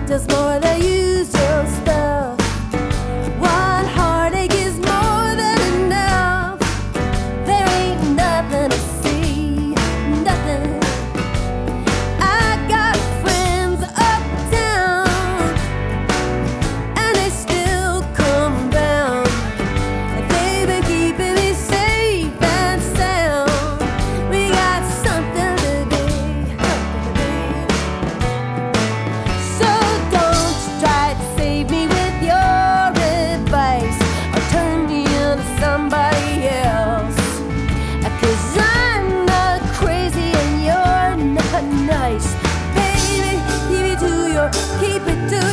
does more than use your stuff. One heartache is more than enough. There ain't nothing to see, nothing. I got friends uptown, and they still come round. And they've been keeping me safe and sound. We got something to do. So don't try to save me with your advice or turn me into somebody else. 'Cause I'm not crazy and you're not nice. Baby, keep it to